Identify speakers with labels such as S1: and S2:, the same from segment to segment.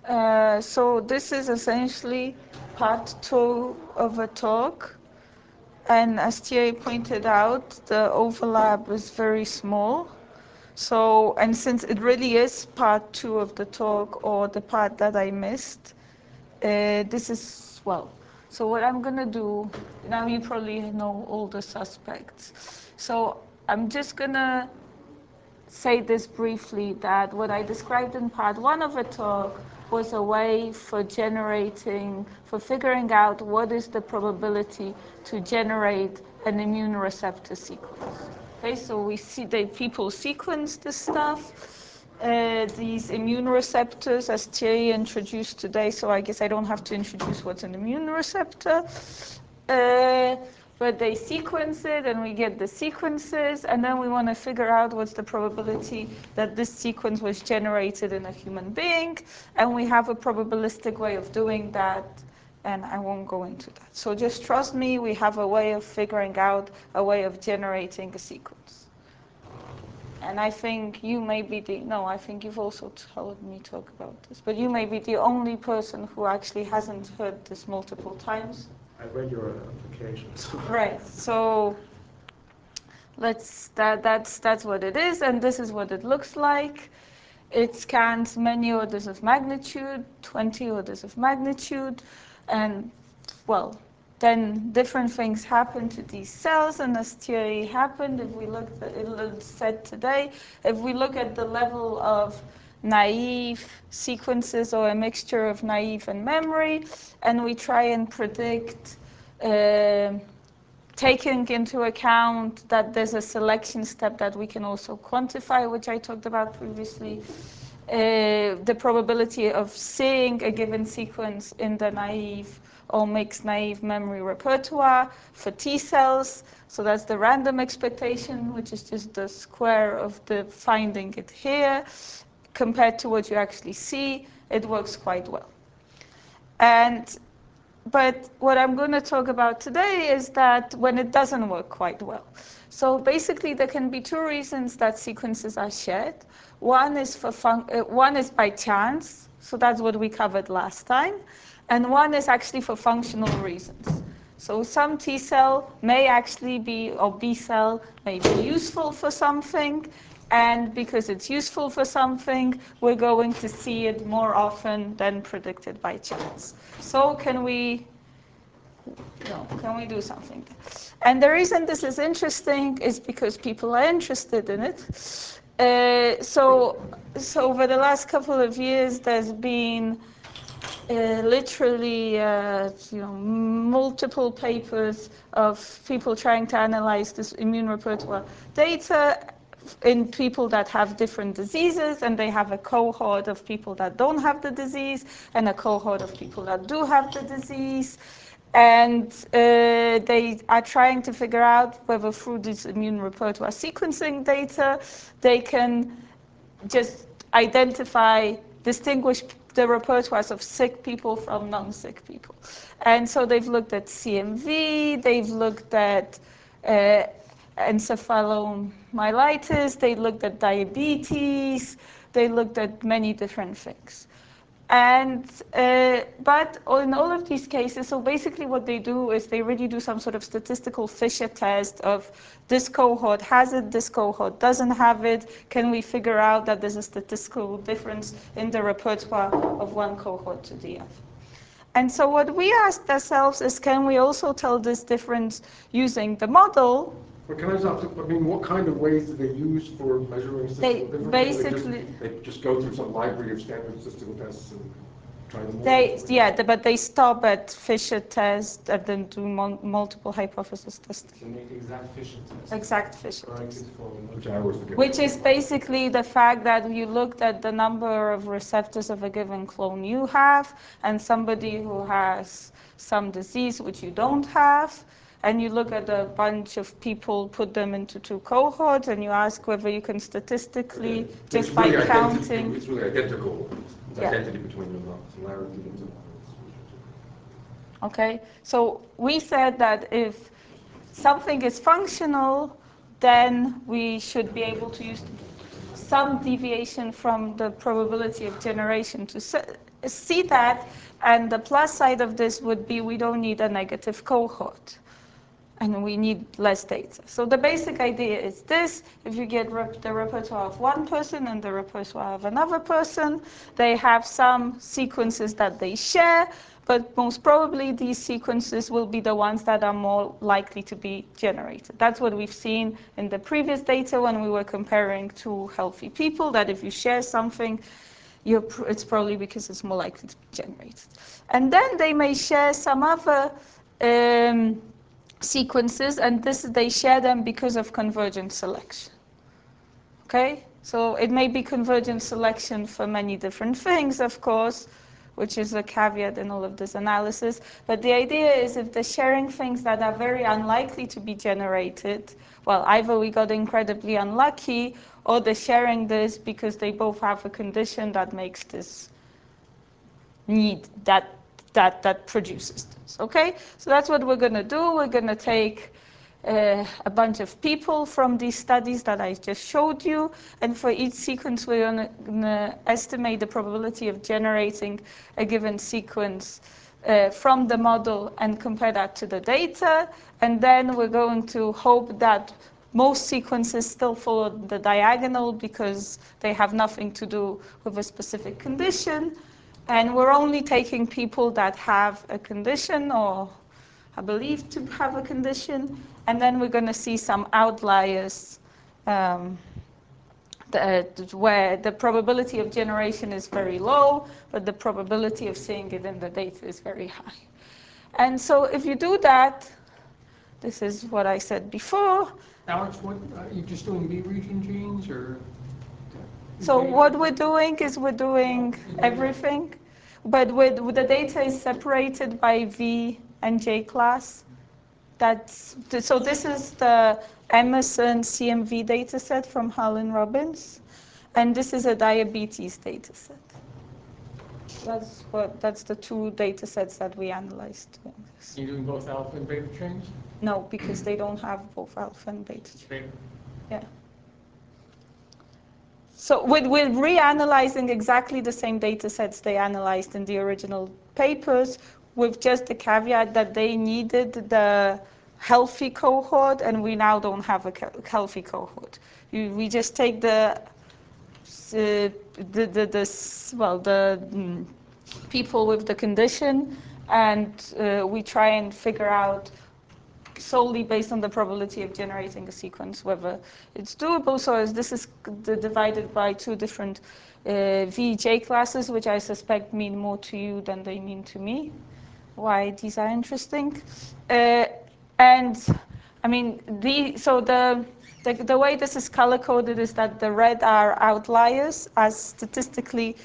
S1: So this is essentially part two of a talk. And as Thierry pointed out, the overlap is very small. So, and since it really is part two of the talk or the part that I missed, this is, well, so what I'm gonna do, now you probably know all the suspects. So I'm just gonna say this briefly, that what I described in part one of the talk was a way for for figuring out what is the probability to generate an immune receptor sequence. Okay, so we see that people sequence this stuff. These immune receptors, as Thierry introduced today, so I guess I don't have to introduce what's an immune receptor. Uh, but they sequence it and we get the sequences, and then we want to figure out what's the probability that this sequence was generated in a human being, and we have a probabilistic way of doing that, and I won't go into that. So just trust me, we have a way of figuring out a way of generating a sequence. And I think you may be I think you've also told me talk about this, but you may be the only person who actually hasn't heard this multiple times.
S2: I read your applications.
S1: Right. So that's what it is, and this is what it looks like. It scans many orders of magnitude, 20 orders of magnitude, and well, then different things happen to these cells, and as Thierry happened, if we look at it said today, if we look at the level of naive sequences or a mixture of naive and memory, and we try and predict taking into account that there's a selection step that we can also quantify, which I talked about previously, the probability of seeing a given sequence in the naive or mixed naive memory repertoire for T cells. So that's the random expectation, which is just the square of the finding it here, compared to what you actually see. It works quite well. But what I'm going to talk about today is that when it doesn't work quite well. So basically, there can be two reasons that sequences are shared. One is by chance, so that's what we covered last time, and one is actually for functional reasons. So some T cell may actually be, or B cell may be useful for something, and because it's useful for something, we're going to see it more often than predicted by chance. So can we do something? And the reason this is interesting is because people are interested in it. So over the last couple of years, there's been literally multiple papers of people trying to analyze this immune repertoire data in people that have different diseases, and they have a cohort of people that don't have the disease and a cohort of people that do have the disease. And they are trying to figure out whether through this immune repertoire sequencing data, they can just distinguish the repertoires of sick people from non-sick people. And so they've looked at CMV, they've looked at encephalomyelitis, they looked at diabetes, they looked at many different things. But in all of these cases, so basically what they do is they really do some sort of statistical Fisher test of this cohort has it, this cohort doesn't have it. Can we figure out that there's a statistical difference in the repertoire of one cohort to the other? And so what we asked ourselves is, can we also tell this difference using the model?
S2: But can I just ask, what kind of ways do they use for measuring statistical difference? They just go through some library of standard statistical tests and try them?
S1: But they stop at Fisher test and then do multiple hypothesis testing.
S3: So make exact Fisher test.
S1: Exact Fisher test.
S2: Which
S1: is basically the fact that you looked at the number of receptors of a given clone you have, and somebody who has some disease which you don't have, and you look at a bunch of people, put them into two cohorts, and you ask whether you can statistically, just by counting.
S2: It's really identical. It's identity between them, not similarity.
S1: Okay, so we said that if something is functional, then we should be able to use some deviation from the probability of generation to see that, and the plus side of this would be we don't need a negative cohort and we need less data. So the basic idea is this: if you get the repertoire of one person and the repertoire of another person, they have some sequences that they share, but most probably these sequences will be the ones that are more likely to be generated. That's what we've seen in the previous data when we were comparing two healthy people, that if you share something, it's probably because it's more likely to be generated. And then they may share some other sequences, and they share them because of convergent selection. Okay? So it may be convergent selection for many different things, of course, which is a caveat in all of this analysis. But the idea is if they're sharing things that are very unlikely to be generated, well, either we got incredibly unlucky, or they're sharing this because they both have a condition that makes this need that produces this. Okay, so that's what we're going to do. We're going to take a bunch of people from these studies that I just showed you, and for each sequence we're going to estimate the probability of generating a given sequence from the model and compare that to the data, and then we're going to hope that most sequences still follow the diagonal because they have nothing to do with a specific condition. And we're only taking people that have a condition or are believed to have a condition. And then we're going to see some outliers where the probability of generation is very low, but the probability of seeing it in the data is very high. And so if you do that, this is what I said before.
S3: Alex, what are you just doing B region genes, or?
S1: So what we're doing is we're doing everything, but the data is separated by V and J class. So this is the Emerson CMV dataset from Hull and Robbins, and this is a diabetes dataset. That's the two datasets that we analyzed doing this.
S3: You're doing both alpha and beta chains?
S1: No, because they don't have both alpha and beta chains. Yeah. So we're reanalyzing exactly the same data sets they analyzed in the original papers, with just the caveat that they needed the healthy cohort, and we now don't have a healthy cohort. We just take the people with the condition, and we try and figure out solely based on the probability of generating a sequence, whether it's doable. So as this is divided by two different VJ classes, which I suspect mean more to you than they mean to me. Why these are interesting. And I mean, the way this is color-coded is that the red are outliers as statistically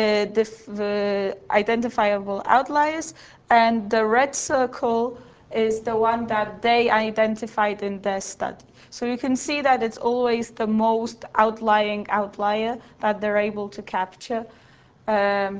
S1: identifiable outliers, and the red circle is the one that they identified in their study. So you can see that it's always the most outlying outlier that they're able to capture and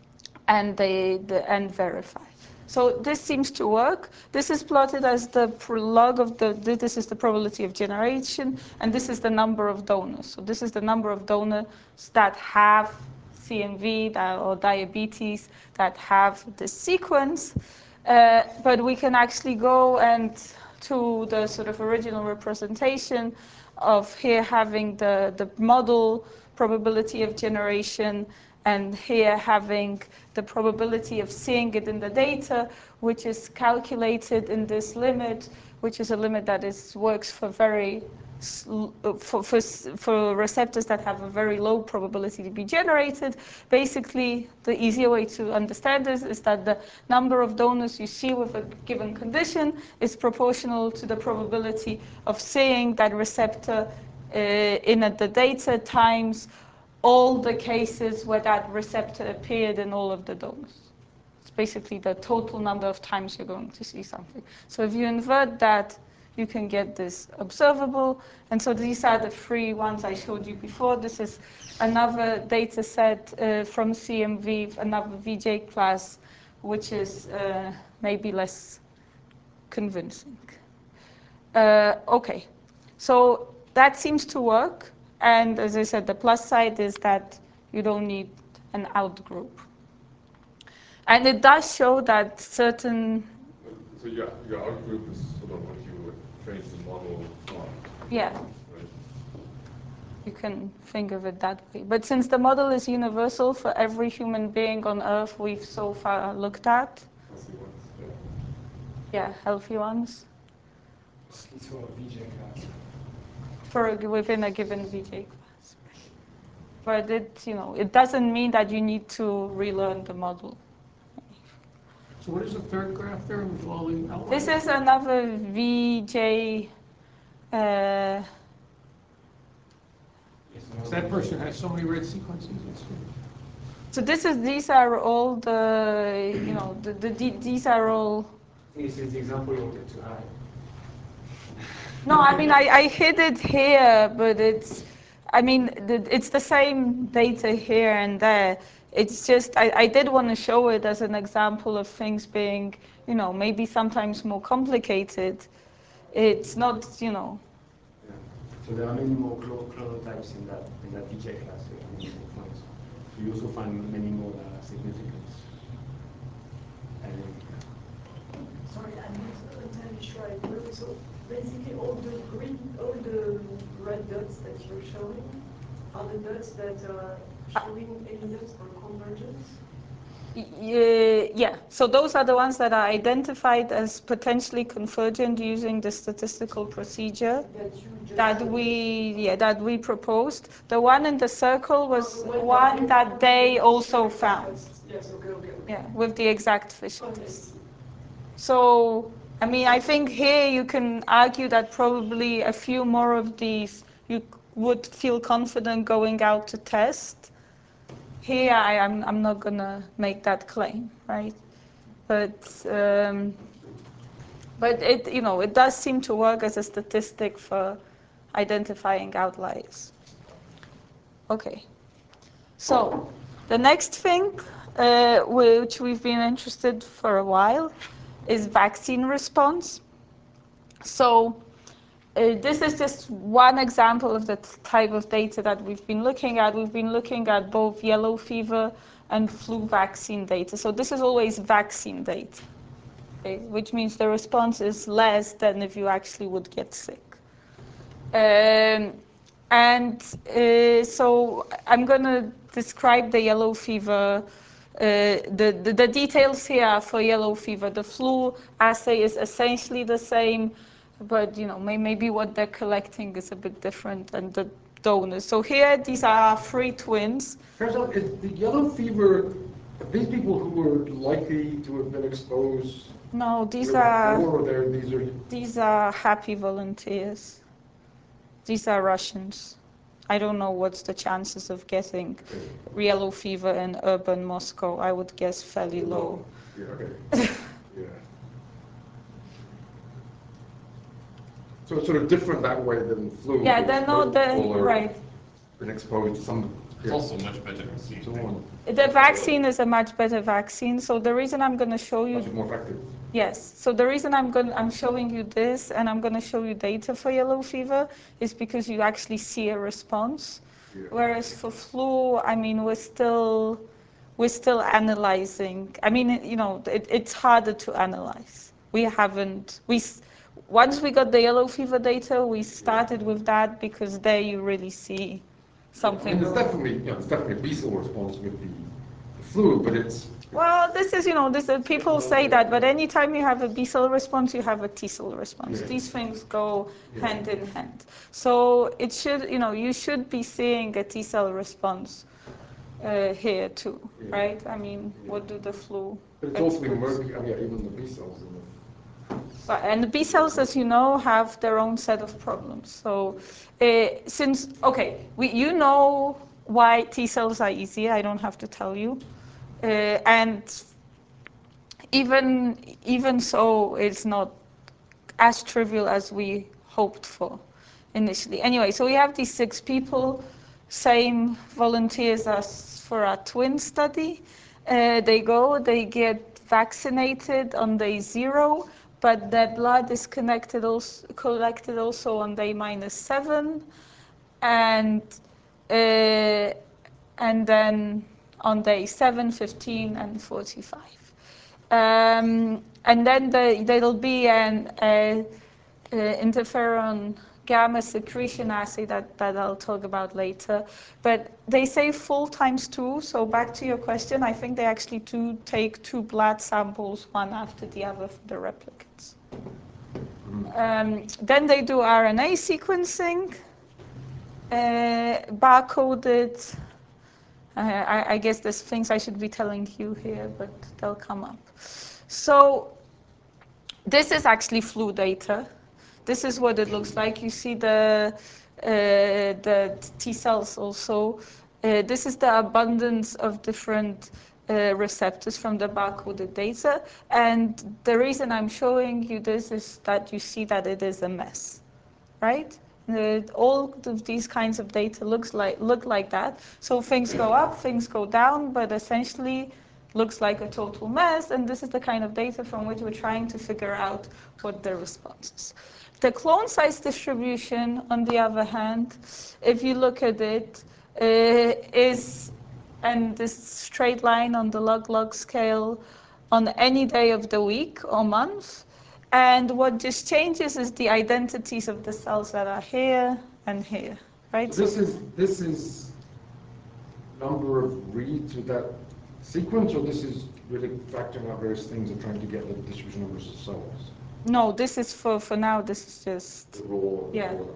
S1: verify. So this seems to work. This is plotted as the log of this is the probability of generation, and this is the number of donors. So this is the number of donors that have CMV or diabetes that have this sequence. But we can actually go to the sort of original representation of here having the model probability of generation, and here having the probability of seeing it in the data, which is calculated in this limit, which is a limit that works for receptors that have a very low probability to be generated. Basically, the easier way to understand this is that the number of donors you see with a given condition is proportional to the probability of seeing that receptor in the data times all the cases where that receptor appeared in all of the donors. It's basically the total number of times you're going to see something. So if you invert that, you can get this observable. And so these are the three ones I showed you before. This is another data set from CMV, another VJ class, which is maybe less convincing. Okay, so that seems to work. And as I said, the plus side is that you don't need an out group. And it does show that certain,
S2: So your outgroup is sort of what you would train the model on,
S1: yeah,
S2: right?
S1: you can think of it that way. But since the model is universal for every human being on Earth we've so far looked at,
S2: Healthy ones,
S1: yeah, healthy ones,
S4: It's for VJ class.
S1: within a given VJ class. But it doesn't mean that you need to relearn the model.
S3: So what is the third graph there with all the outlines?
S1: This is another VJ. Uh,
S3: So that person has so many red sequences.
S1: so these are all these are all.
S4: This is the example you wanted to hide.
S1: No, I mean I hid it here, but it's the same data here and there. It's just I did want to show it as an example of things being maybe sometimes more complicated. It's not.
S4: Yeah. So there are many more chronotypes in that VJ class. So many more points. You also find many more significance. And
S5: Sorry, I'm not entirely sure I agree. So basically, all the red dots that you're showing are the dots that are showing evidence for convergence.
S1: Yeah, so those are the ones that are identified as potentially convergent using the statistical procedure that we proposed. The one in the circle was one that they also found.
S5: Yes, okay.
S1: Yeah, with the exact Fisher test. So, I think here you can argue that probably a few more of these you would feel confident going out to test. Here, I'm not gonna make that claim, right? But it does seem to work as a statistic for identifying outliers. Okay, so the next thing which we've been interested for a while is vaccine response. So this is just one example of the type of data that we've been looking at. We've been looking at both yellow fever and flu vaccine data. So this is always vaccine data, okay, which means the response is less than if you actually would get sick. So I'm going to describe the yellow fever. The details here are for yellow fever. The flu assay is essentially the same, but maybe what they're collecting is a bit different and the donors. So here, these are three twins.
S2: Turns out, is the yellow fever, these people who were likely to have been exposed
S1: No, these
S2: these
S1: are happy volunteers. These are Russians. I don't know what's the chances of getting yellow fever in urban Moscow. I would guess fairly low.
S2: Yeah, okay. Yeah. So it's sort of different that way than flu.
S1: Yeah, they're not right.
S2: Been exposed to some.
S6: It's also much better vaccine.
S1: The vaccine is a much better vaccine. So the reason I'm going to show you.
S2: Much more effective.
S1: Yes. So the reason I'm showing you this and I'm going to show you data for yellow fever is because you actually see a response.
S2: Yeah.
S1: Whereas for flu, we're still analyzing. It's harder to analyze. Once we got the yellow fever data, we started with that because there you really see something.
S2: There's definitely a B cell response with the flu, but it's.
S1: Well, people say that, but anytime you have a B cell response, you have a T cell response.
S2: Yeah.
S1: These things go hand in hand. So you should be seeing a T cell response here too, right? What do the flu?
S2: But it's also murky. Even the B cells in the.
S1: And the B cells, as you know, have their own set of problems. So, you know why T cells are easy. I don't have to tell you. And even so, it's not as trivial as we hoped for initially. Anyway, so we have these 6 people, same volunteers as for our twin study. They get vaccinated on day 0, but their blood is collected also on day -7, and then on day 7, 15, and 45. And then there'll be an interferon gamma secretion assay that I'll talk about later. But they say full times 2, so back to your question, I think they actually do take 2 blood samples, one after the other for the replicates. Then they do RNA sequencing, barcoded. I guess there's things I should be telling you here, but they'll come up. So this is actually flu data. This is what it looks like. You see the T cells also. This is the abundance of different receptors from the barcoded data. And the reason I'm showing you this is that you see that it is a mess, right? All of these kinds of data look like that. So things go up, things go down, but essentially looks like a total mess. And this is the kind of data from which we're trying to figure out what the response is. The clone size distribution, on the other hand, if you look at it, is and this straight line on the log-log scale on any day of the week or month. And what just changes is the identities of the cells that are here and here, right?
S2: So this is number of reads with that sequence, or this is really factoring out various things and trying to get the distribution numbers of cells?
S1: No, this is for now. This is just
S2: The raw.
S1: yeah.
S2: Raw.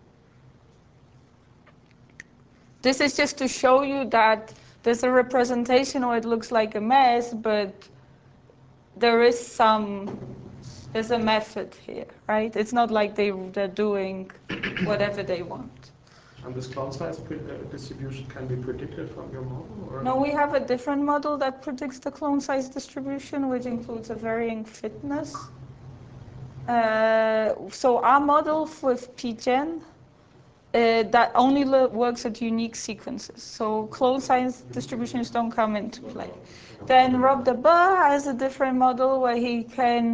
S1: This is just to show you that there's a representation where it looks like a mess, but there's a method here, right? It's not like they're doing whatever they want.
S7: And this clone size distribution can be predicted from your model? Or?
S1: No, we have a different model that predicts the clone size distribution, which includes a varying fitness. So our model with PGen that only works at unique sequences. So clone size distributions don't come into play. Then Rob de Boer has a different model where he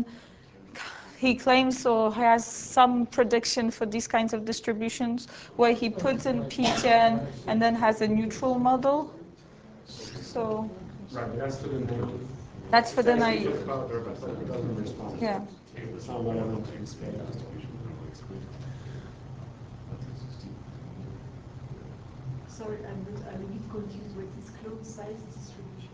S1: claims or has some prediction for these kinds of distributions where he puts in PGen and then has a neutral model. So
S4: right, that's for the naive.
S1: that's for the
S4: It's
S1: naive.
S4: powder, but it doesn't respond.
S1: Yeah.
S4: It's not what I want to explain distribution.
S5: Sorry, I'm a bit confused with this clone size distribution.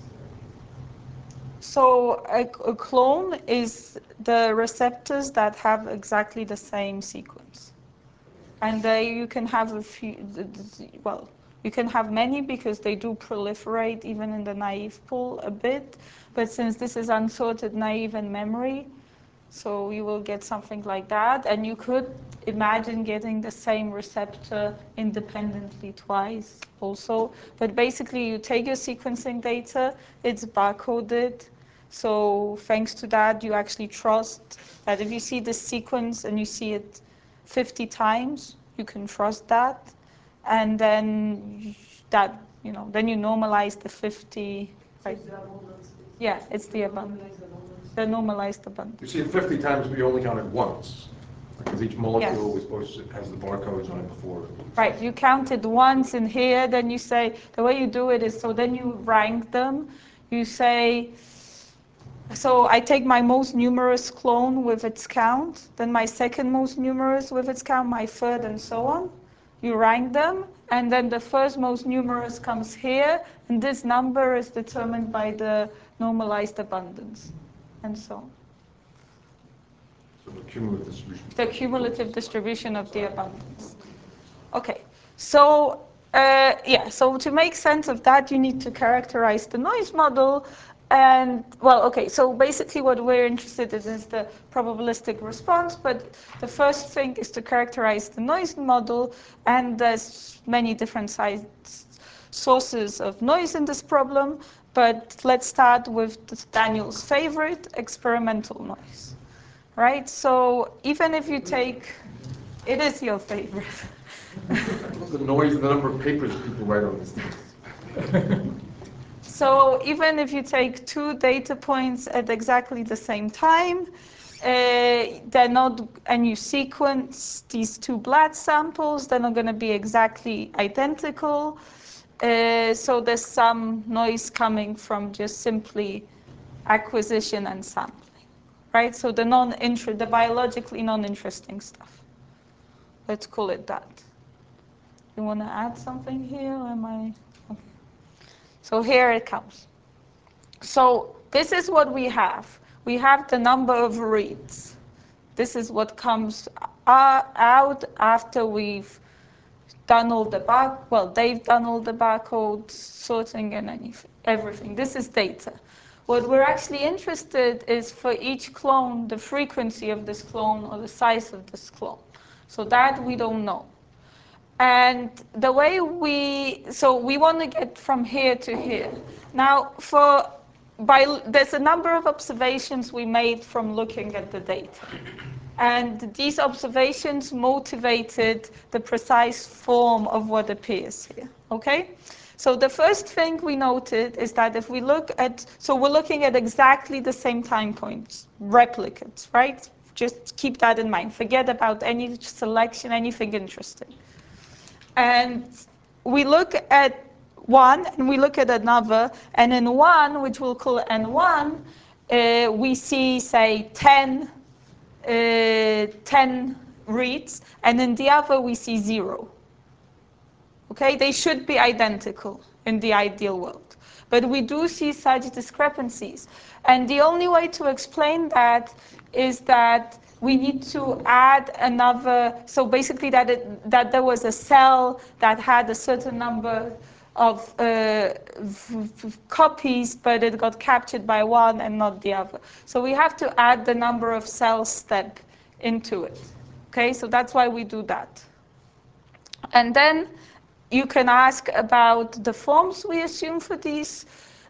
S1: So a clone is the receptors that have exactly the same sequence. And you can have a few, well, you can have many because they do proliferate even in the naive pool a bit. But since this is unsorted naive and memory, so you will get something like that. And you could imagine getting the same receptor independently twice also. But basically, you take your sequencing data, it's barcoded. So thanks to that, you actually trust that if you see the sequence and you see it 50 times, you can trust that. And then then you normalize the 50. Right? Yeah, it's the abundance. The normalized abundance.
S2: You see it 50 times, but you only count it once. Because each molecule
S1: Yes.
S2: has the barcodes on it before.
S1: Right, you count it once in here, then you say, the way you do it is, so then you rank them. You say, so I take my most numerous clone with its count, then my second most numerous with its count, my third, and so on. You rank them, and then the first most numerous comes here, and this number is determined by the normalized abundance, and so on.
S2: So the cumulative distribution.
S1: The cumulative distribution of the abundance. Okay, so so to make sense of that, you need to characterize the noise model. And well, okay, so basically what we're interested in is the probabilistic response, but the first thing is to characterize the noise model, and there's many different sources of noise in this problem, but let's start with Daniel's favorite, experimental noise, right? So even if you take, it is your favorite.
S2: The noise and the number of papers people write on these things.
S1: So even if you take 2 data points at exactly the same time, they're not, and you sequence these 2 blood samples, they're not going to be exactly identical. So there's some noise coming from just simply acquisition and sampling, right? So the biologically non-interesting stuff. Let's call it that. You want to add something here? Or am I? Okay. So here it comes. So this is what we have. We have the number of reads. This is what comes out after we've done all the they've done all the barcode sorting and everything. This is data. What we're actually interested is for each clone, the frequency of this clone or the size of this clone. So that we don't know. And the way we want to get from here to here. Now, there's a number of observations we made from looking at the data. And these observations motivated the precise form of what appears here, okay? So the first thing we noted is that if we look at, so we're looking at exactly the same time points, replicates, right? Just keep that in mind. Forget about any selection, anything interesting. And we look at one and we look at another, and in one, which we'll call N1, we see, say, 10 reads, and in the other we see 0. Okay, they should be identical in the ideal world. But we do see such discrepancies. And the only way to explain that is that we need to add another, so basically that there was a cell that had a certain number of copies, but it got captured by one and not the other. So we have to add the number of cells step into it. Okay, so that's why we do that. And then you can ask about the forms we assume for these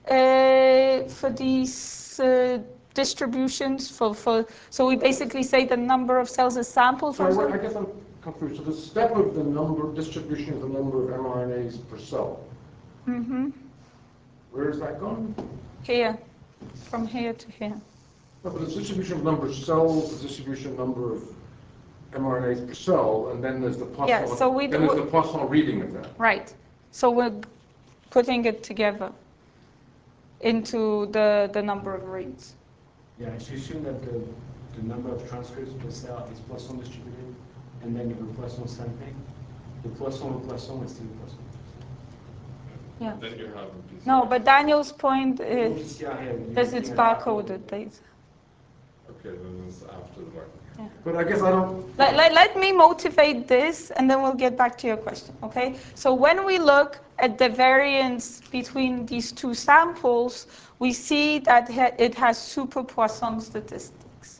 S1: distributions. So we basically say the number of cells is sampled.
S2: So I guess I'm confused. So the step of the distribution of the number of mRNAs per cell.
S1: Mm-hmm.
S2: Where is that going?
S1: Here, from here to here.
S2: No, but the distribution of number of cells, the distribution of number of mRNAs per cell, and then there's the Poisson reading of that.
S1: Right. So we're putting it together into the number of reads.
S4: Yeah, I should assume that the number of transcripts per cell is Poisson distributed, and then you have Poisson sampling. The Poisson is still Poisson.
S1: Yeah.
S6: Then you have
S1: No, but Daniel's point is
S4: that
S1: it's barcoded data.
S6: Okay, then it's after the mark.
S1: Yeah.
S2: But I guess I don't...
S1: Let me motivate this, and then we'll get back to your question, okay? So when we look at the variance between these two samples, we see that it has super Poisson statistics.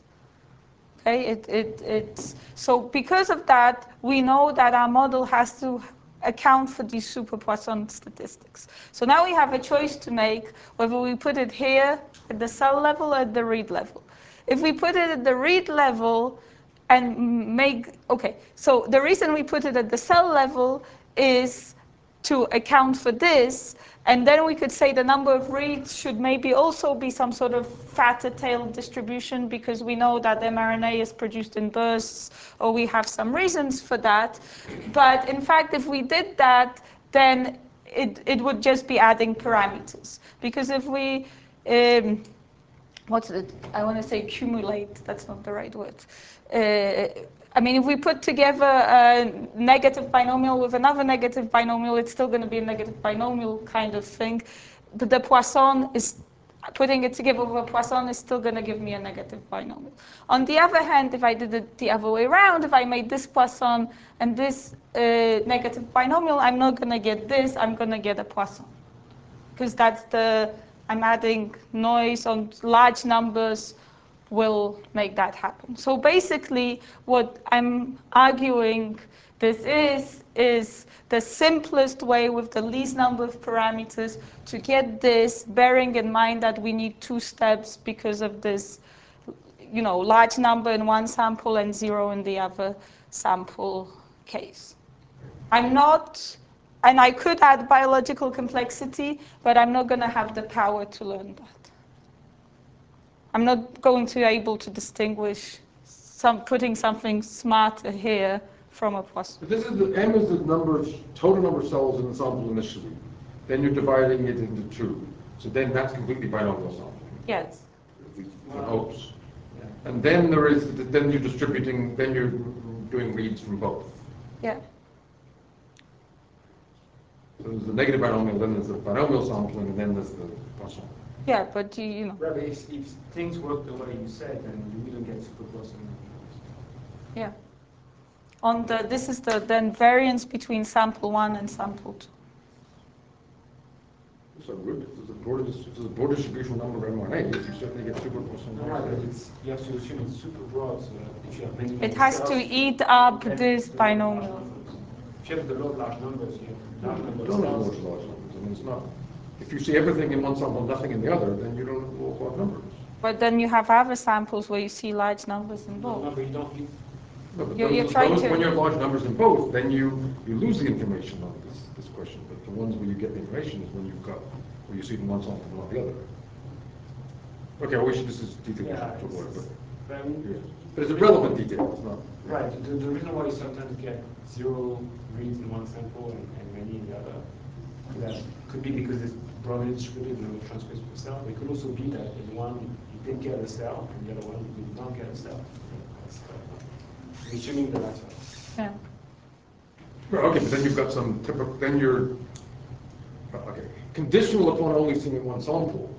S1: Okay, so because of that, we know that our model has to account for these super Poisson statistics. So now we have a choice to make whether we put it here at the cell level or at the read level. If we put it at the read level and so the reason we put it at the cell level is to account for this, and then we could say the number of reads should maybe also be some sort of fatter tail distribution, because we know that mRNA is produced in bursts, or we have some reasons for that. But in fact, if we did that, then it would just be adding parameters. Because if we, I want to say accumulate, that's not the right word. I mean, if we put together a negative binomial with another negative binomial, it's still going to be a negative binomial kind of thing. But the Poisson is, putting it together with a Poisson is still going to give me a negative binomial. On the other hand, if I did it the other way around, if I made this Poisson and this negative binomial, I'm not going to get this, I'm going to get a Poisson. Because I'm adding noise on large numbers will make that happen. So basically, what I'm arguing this is the simplest way with the least number of parameters to get this, bearing in mind that we need 2 steps because of this, large number in one sample and 0 in the other sample case. And I could add biological complexity, but I'm not going to have the power to learn that. I'm not going to be able to distinguish putting something smarter here from a Poisson.
S2: But M is the total number of cells in the sample initially. then you're dividing it into two. So then that's completely binomial sampling.
S1: Yes.
S2: For hopes. And then then you're distributing, then you're doing reads from both.
S1: Yeah.
S2: So there's the negative binomial, then there's the binomial sampling, and then there's the Poisson.
S1: Yeah, but you know.
S4: Right, but if things work the way you said, then you don't get super Poisson.
S1: Yeah. This is the then variance between sample 1 and sample 2.
S2: So good. If there's a broad distribution number of mRNAs, you certainly get super Poisson.
S4: No, but you have to assume it's super broad, so if you have many
S1: It has
S4: cells,
S1: to eat up
S4: you get
S1: this
S4: the large
S1: binomial.
S4: numbers. If you have the large numbers, you have large number of
S2: Don't have
S4: cells.
S2: large numbers. I mean, it's not. If you see everything in one sample, nothing in the other, then you don't have large numbers.
S1: But then you have other samples where you see large numbers in
S4: No,
S1: both.
S4: but you don't.
S2: No, but
S1: You're
S2: those,
S1: trying to.
S2: when you have large numbers in both, then you lose the information on this question. But the ones where you get the information is when you've got where you see it in one sample and not the other. Okay, I wish this is detail to avoid, but it's a relevant detail. It's not.
S4: Right. The reason why you sometimes get 0 reads in one sample and many in the other, that could be because it's broadly distributed in the transcripts per cell. But it could also be that in one you did get a cell, and the other one you did not get a cell. I'm assuming the latter.
S1: Yeah.
S2: Well, okay, but then you've got some typical. Then you're okay. Conditional upon only seeing one sample.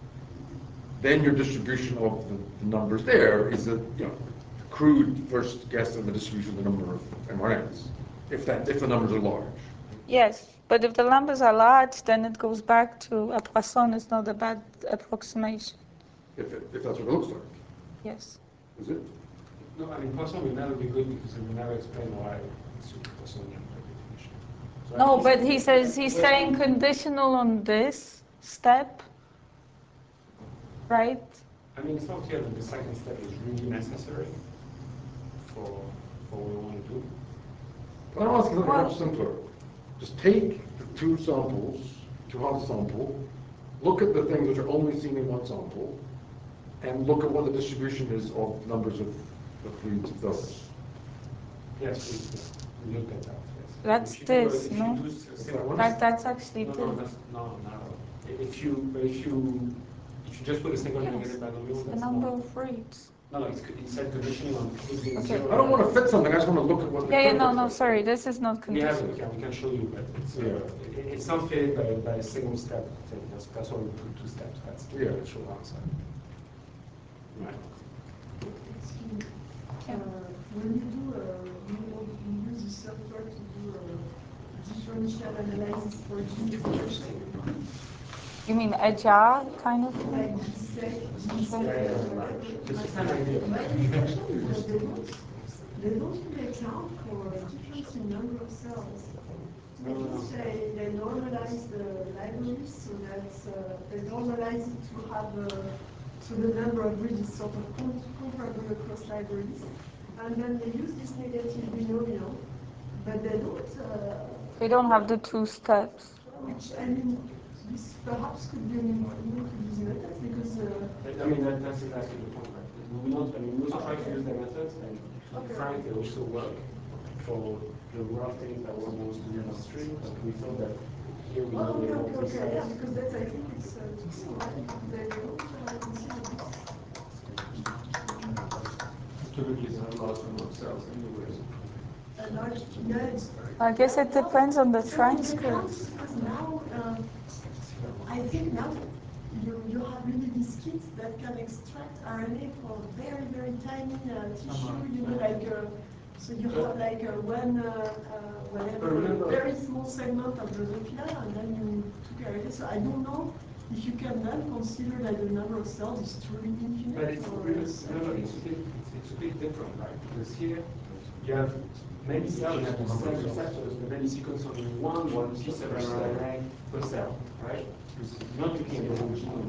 S2: Then your distribution of the numbers there is a crude first guess of the distribution of the number of mRNAs, if the numbers are large.
S1: Yes, but if the numbers are large, then it goes back to a Poisson is not a bad approximation.
S2: If that's what it looks like.
S1: Yes.
S2: Is it?
S4: No, I mean Poisson will never be good because it will never explain why it's super Poissonian by definition. So
S1: No, but he's saying conditional on this step, right?
S4: I mean, it's not clear that the second step is really necessary for what we want to do.
S2: But I'm asking something much simpler. Just take the two samples, two-half sample, look at the things which are only seen in one sample, and look at what the distribution is of numbers of reads of those.
S4: Yes, we look at that. Yes.
S1: That's this, no? That's actually
S4: no,
S1: this.
S4: no. If you just put a single negative binomial,
S1: The
S4: that's
S1: number
S4: not.
S1: of reads.
S4: No, it's said conditioning on it being
S1: Okay.
S4: 0.
S2: I don't want to fit something. I just want to look at what the
S1: Yeah,
S2: curve looks like.
S1: sorry, this is not
S4: We have
S1: conditional.
S4: it. We can show you, but it's not fitted by a single step thing. That's why we put 2 steps. That's the actual answer. Right.
S5: Excuse me. When you use the software to do differential analysis for gene expression,
S1: You mean HR kind of?
S5: like dissect,
S4: Just a kind of idea.
S5: my impression is that they don't really account for a difference in number of cells. At least they normalize the libraries so that they normalize it to have so the number of reads is sort of comparable across libraries. And then they use this negative binomial, but they don't.
S1: They don't have the 2 steps.
S5: Which, I mean, this perhaps could be an improvement to these methods because.
S4: I mean, that's exactly the point, right? We also try to use their methods, and to be frank, they also work for the rough things that one wants to do in history, but we thought that here we know they're more precise.
S5: Yeah, because that's, I think it's true, right? They don't consider this.
S7: Typically, it's a large number of cells anyways.
S5: A large, yes.
S1: I guess it depends on the
S5: So
S1: transcripts.
S5: because now, I think now you have really these kits that can extract RNA from very, very tiny tissue, like, so you have like whatever, very small segment of Drosophila, and then you took RNA. So I don't know if you can then consider that the number of cells is truly infinite.
S4: But it's a bit different, right? Because here you have many cells, you have the cell receptors, but then you sequence only one piece of RNA per cell, right? Because you're not looking at the whole genome.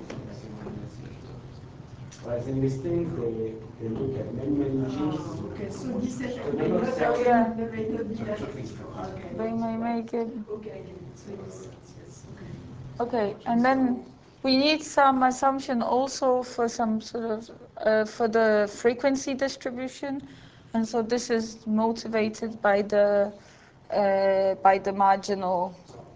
S4: Whereas in these things, they look at many genes.
S5: Okay, so this
S4: The number of cells
S5: may not be that useful. Okay.
S1: They may make it.
S5: Okay, I get it. So yes, okay.
S1: Okay, and then we need some assumption also for some sort of for the frequency distribution, and so this is motivated by the marginal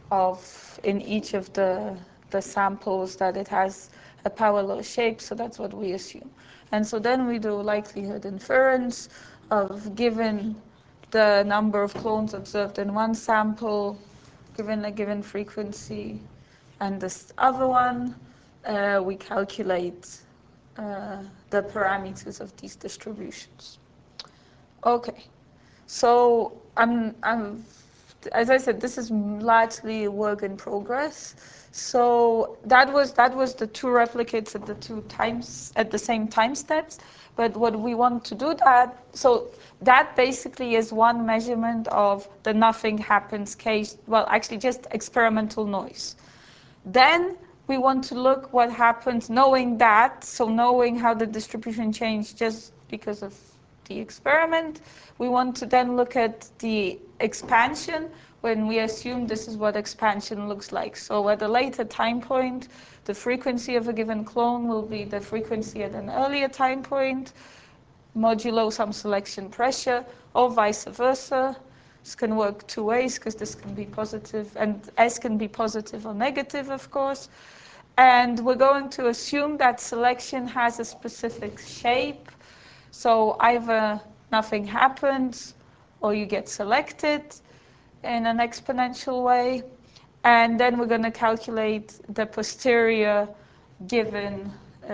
S1: of in each of the samples that it has a power law shape, so that's what we assume. And so then we do likelihood inference of given the number of clones observed in one sample, given a given frequency, and this other one, we calculate the parameters of these distributions. Okay, so as I said, this is largely a work in progress. So that was the two replicates at the same time steps. But what we want to do so that basically is one measurement of the nothing happens case. Well, actually, just experimental noise. Then we want to look what happens knowing that, so knowing how the distribution changed just because of the experiment. We want to then look at the expansion when we assume this is what expansion looks like. So at a later time point, the frequency of a given clone will be the frequency at an earlier time point, modulo some selection pressure, or vice versa. This can work two ways because this can be positive, and S can be positive or negative, of course. And we're going to assume that selection has a specific shape. So either nothing happens or you get selected in an exponential way. And then we're going to calculate the posterior given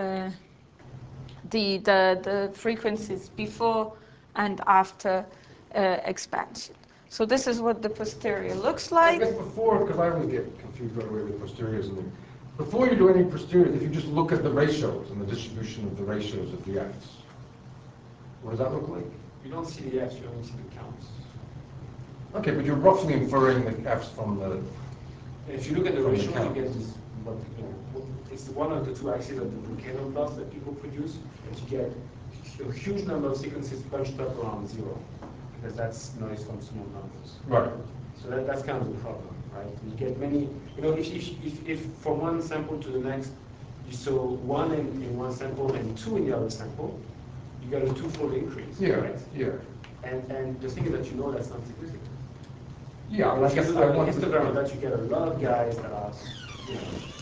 S1: the frequencies before and after expansion. So this is what the posterior looks
S2: I
S1: like.
S2: guess before, because I always get confused right away with posteriors, before you do any posteriors, if you just look at the ratios and the distribution of the ratios of the Fs, what does that look like?
S4: You don't see the Fs, you only see the counts.
S2: Okay, but you're roughly inferring the Fs from the...
S4: And if you look at the
S2: From the
S4: ratio, you
S2: count.
S4: get this, it's one of the two axes of the volcano plots that people produce, that you get a huge number of sequences bunched up around zero, because that's noise from small numbers.
S2: Right.
S4: So that's kind of the problem, right? You get many, if from one sample to the next, you saw one in one sample and two in the other sample, you get a twofold increase,
S2: Yeah,
S4: right?
S2: yeah.
S4: And the thing is that that's not significant.
S2: Yeah, but I
S4: If you
S2: guess
S4: do
S2: I
S4: the
S2: want
S4: histogram of that, you get a lot of guys that are, you know,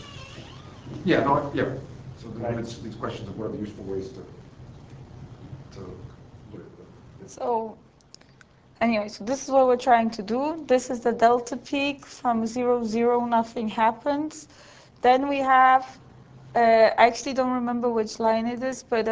S2: Yeah, no, yeah. So then
S4: Right.
S2: it's these questions of what are the useful ways to look at them.
S1: So anyway, so this is what we're trying to do. This is the delta peak from 0, 0, nothing happens. Then we have, I actually don't remember which line it is, but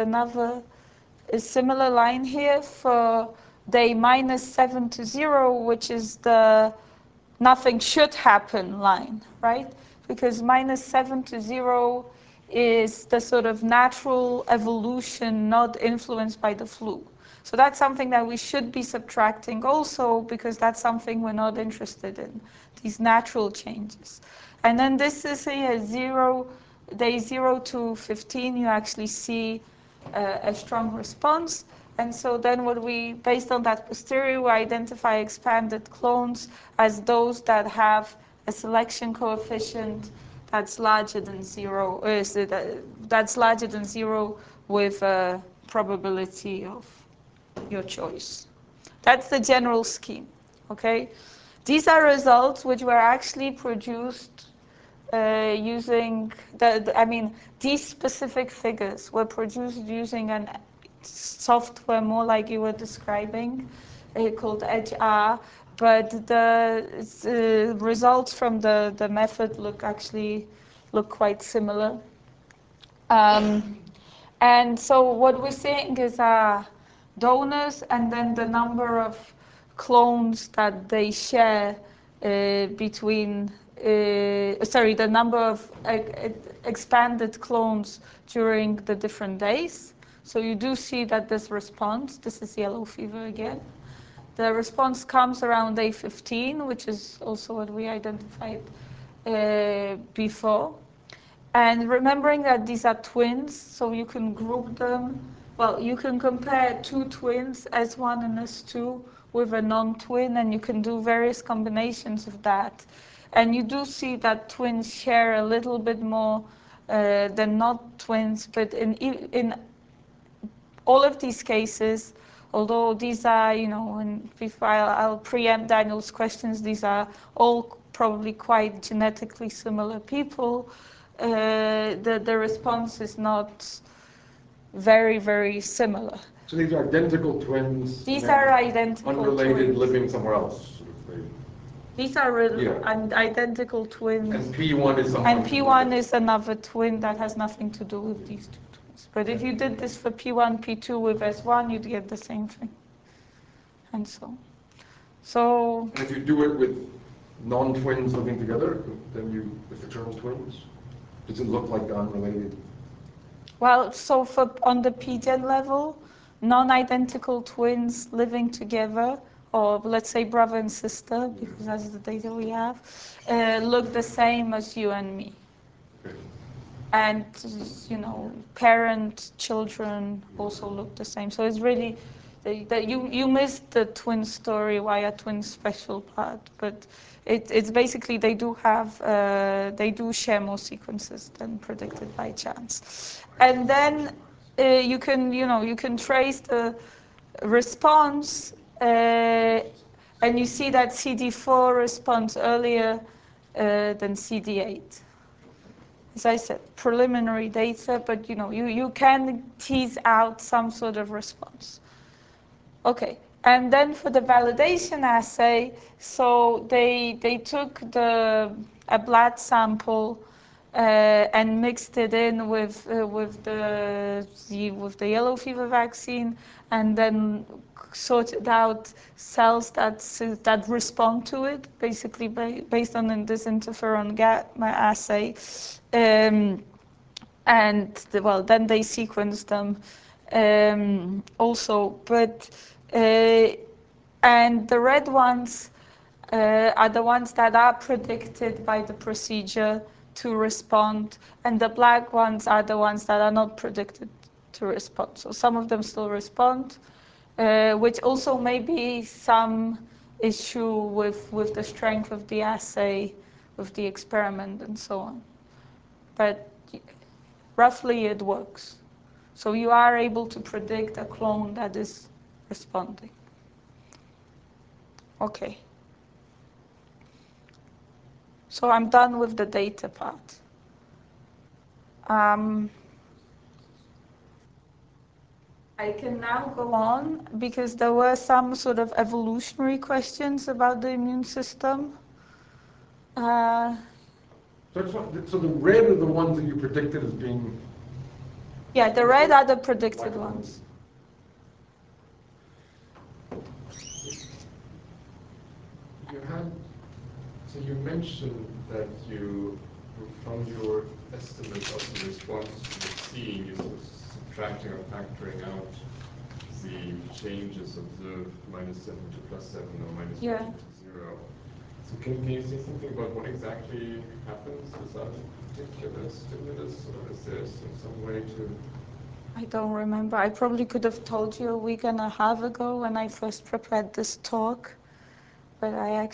S1: a similar line here for day -7 to 0, which is the nothing should happen line, right? Because -7 to 0 is the sort of natural evolution not influenced by the flu. So that's something that we should be subtracting also, because that's something we're not interested in, these natural changes. And then this is here, day 0 to 15, you actually see a strong response. And so then based on that posterior, we identify expanded clones as those that have a selection coefficient that's larger than 0, that's larger than 0 with a probability of your choice. That's the general scheme, okay? These are results which were actually produced using, these specific figures were produced using an software more like you were describing, called EdgeR, but the results from the method look quite similar. And so what we're seeing is donors and then the number of clones that they share the number of expanded clones during the different days. So you do see that this response, this is yellow fever again. The response comes around day 15, which is also what we identified before. And remembering that these are twins, so you can group them. Well, you can compare two twins, S1 and S2, with a non-twin, and you can do various combinations of that. And you do see that twins share a little bit more than not twins, but in all of these cases, although these are, and before I'll preempt Daniel's questions, these are all probably quite genetically similar people, the response is not very, very similar.
S2: So these are identical twins?
S1: These
S2: and then
S1: are identical
S2: unrelated,
S1: twins.
S2: living somewhere else? Sort of thing.
S1: These are
S2: Yeah.
S1: identical twins.
S2: And P1 is someone...
S1: And P1 is another twin that has nothing to do with these two twins. But if you did this for P1, P2 with S1, you'd get the same thing. And so on. So,
S2: And if you do it with non-twins living together, then the fraternal twins, does it look like the unrelated?
S1: well, so for on the PGen level, non-identical twins living together, or let's say brother and sister, because that's the data we have, look the same as you and me.
S2: Okay.
S1: And parent, children also look the same. So it's really that you missed the twin story, why are twins special part, but it's basically they do share more sequences than predicted by chance. And then you can trace the response, and you see that CD4 responds earlier than CD8. As I said, preliminary data, but you can tease out some sort of response. Okay, and then for the validation assay, so they took a blood sample and mixed it in with the yellow fever vaccine, and then sorted out cells that respond to it, basically based on this interferon gamma assay. Then they sequenced them also, but and the red ones are the ones that are predicted by the procedure to respond, and the black ones are the ones that are not predicted to respond. So some of them still respond, which also may be some issue with the strength of the assay, with the experiment, and so on. But roughly it works. So you are able to predict a clone that is responding. Okay. So I'm done with the data part. I can now go on because there were some sort of evolutionary questions about the immune system.
S2: So the red are the ones that you predicted as being...
S1: Yeah, the red are the predicted ones.
S6: So you mentioned that from your estimate of the response you're seeing, you're sort of subtracting or factoring out the changes observed -7 to +7 or -7 to 0. So can you say something about what exactly happens without a particular stimulus, or is there some way to...
S1: I don't remember. I probably could have told you a week and a half ago when I first prepared this talk, but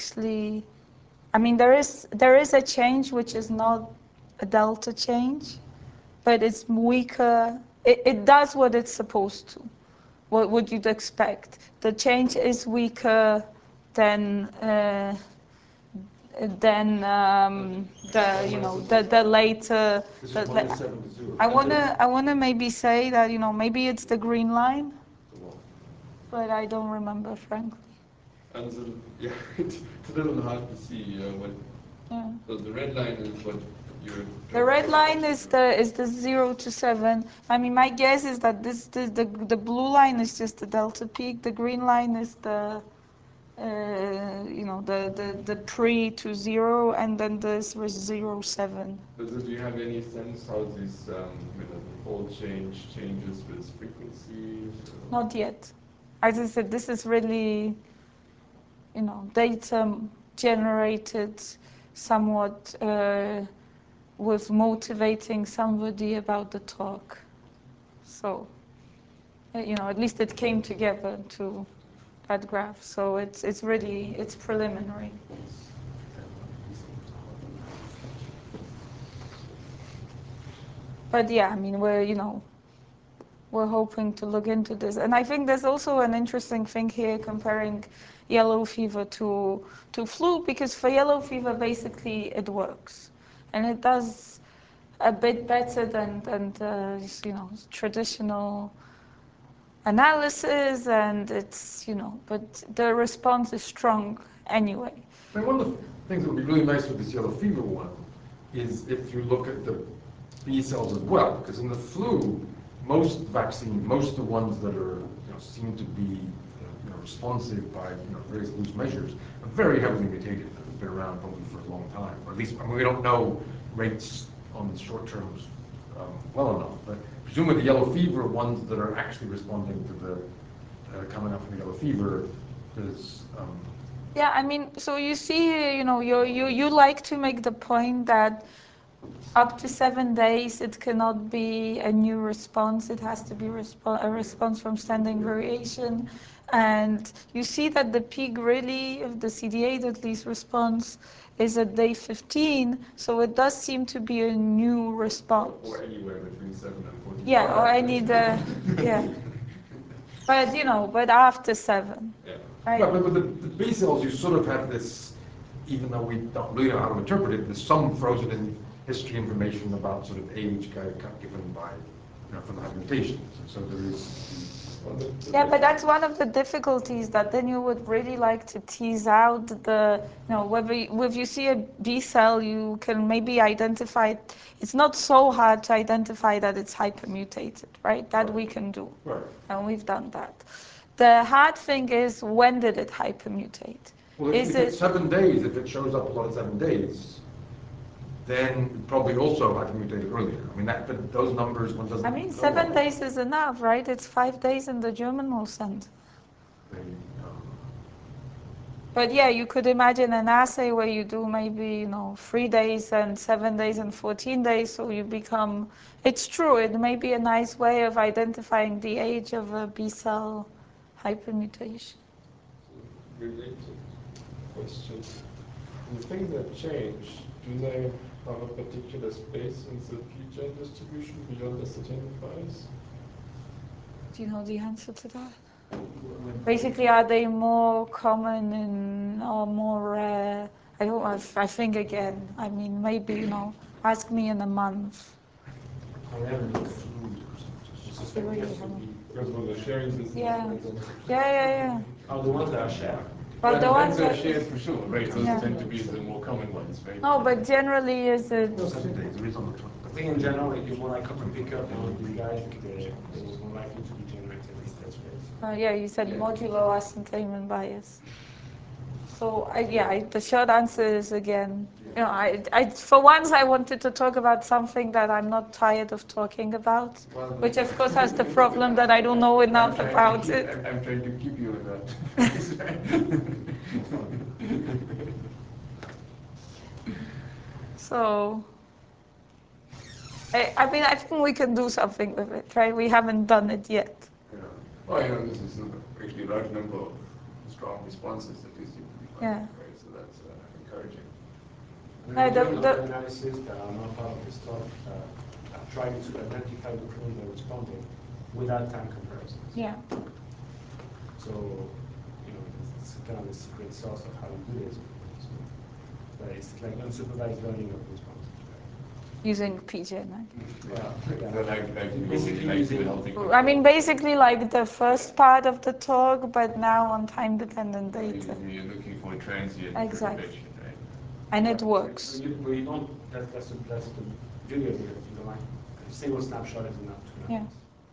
S1: there is a change which is not a delta change, but it's weaker. It does what it's supposed to. What would you expect? The change is weaker than the later.
S2: This is -7 to 0.
S1: I wanna maybe say that maybe it's the green line, but I don't remember, frankly.
S6: And yeah, it's a little hard to see. So the red line is what you're...
S1: The red line is the 0 to 7. I mean, my guess is that the blue line is just the delta peak. The green line is the the pre to 0, and then this was 0, 7.
S6: But do you have any sense how this the fold changes with frequency?
S1: Not yet. As I said, this is really data generated somewhat with motivating somebody about the talk. So, at least it came together to that graph. So it's preliminary. But yeah, I mean, we're hoping to look into this. And I think there's also an interesting thing here comparing yellow fever to flu, because for yellow fever, basically it works. And it does a bit better than traditional analysis, and it's, but the response is strong anyway.
S2: I mean, one of the things that would be really nice with this yellow fever one is if you look at the B cells as well, because in the flu, most vaccines, most of the ones that are seem to be responsive by various loose measures are very heavily mutated. They've been around probably for a long time, or at least we don't know rates on the short terms well enough. But presumably the yellow fever ones that are actually responding to the coming up from the yellow fever is.
S1: Yeah, I mean, so you see here, you like to make the point that up to 7 days, it cannot be a new response. It has to be a response from standing variation. And you see that the peak really of the CD8 at least response is at day 15. So it does seem to be a new response.
S6: Or anywhere between 7 and 14.
S1: Yeah, or any yeah. But after 7.
S2: Yeah.
S1: Right?
S2: But with the B cells, you sort of have this, even though we don't really know how to interpret it, there's some frozen in history information about sort of age given by, from the mutations. So there is.
S1: Yeah, but that's one of the difficulties, that then you would really like to tease out whether if you see a B cell, you can maybe identify it. It's not so hard to identify that it's hypermutated, right? That we can do.
S2: Right.
S1: And we've done that. The hard thing is, when did it hypermutate?
S2: Well, if it's 7 days, if it shows up a lot of 7 days, then probably also hypermutated earlier. I mean, but those numbers, one doesn't.
S1: I mean, 7 days is enough, right? It's 5 days in the germinal center. But yeah, you could imagine an assay where you do maybe 3 days and 7 days and 14 days, so you become. It's true. It may be a nice way of identifying the age of a B cell hypermutation.
S6: Related question. The things that change, do they have a particular space in the p-gene distribution beyond the 75s?
S1: Do you know the answer to that? Basically, are they more common or more rare? I don't know. I think again. I mean, maybe ask me in a month.
S4: I haven't looked through the suspect
S1: Really
S4: tests
S1: haven't.
S4: would be.
S6: Because when the sharing system
S1: Yeah.
S6: is
S1: Yeah.
S4: Oh, the ones that are shared.
S1: But the ones
S6: are
S1: that
S6: shared for sure, right? Those
S1: Yeah.
S6: tend to be the more common ones, right?
S1: no, but generally is it?
S2: 7 days, there is on the 20.
S4: I think in general, like, you're more likely to pick up on these guys because they're more likely to be generated in test rates.
S1: Yeah, you said modulo ascertainment bias. So the short answer is again, for once I wanted to talk about something that I'm not tired of talking about, which of course has the problem that I don't know enough about it.
S6: I'm trying to keep you in that.
S1: So, I mean, I think we can do something with it, right? We haven't done it yet.
S6: Yeah. Well, this is actually a large number of strong responses that they seem to be finding, right? So that's encouraging.
S4: We're doing other analysis that are not part of this talk, trying to identify the clones that responded without time comparisons.
S1: Yeah.
S4: So, it's kind of the secret sauce of how we do this. So, but it's like unsupervised learning of responses.
S1: Using PGen.
S4: Basically using
S1: I mean, basically like the first part of the talk, but now on time-dependent data.
S6: You're looking for transient
S1: Exactly.
S6: perturbation, right?
S1: And it works.
S4: So you don't, that's the beauty of it. You don't like, a single snapshot is enough to
S1: Yeah.
S4: analyze.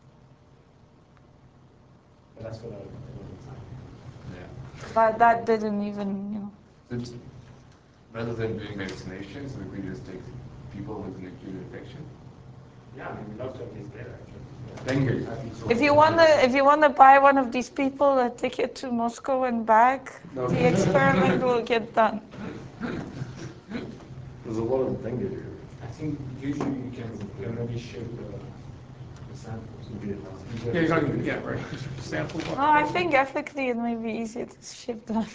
S4: But that's for another time.
S6: Yeah.
S1: But that didn't even,
S6: So rather than doing vaccinations, we could just take people with an acute infection.
S4: Yeah, I mean, we love to have this data.
S2: Dengue.
S1: If you wanna buy one of these people a ticket to Moscow and back,
S2: No.
S1: the experiment will get done.
S2: There's a lot of dengue here.
S4: I think usually you can maybe shift the samples.
S7: Yeah, you're not even, right. Sample.
S1: No, I think ethically it may be easier to ship them.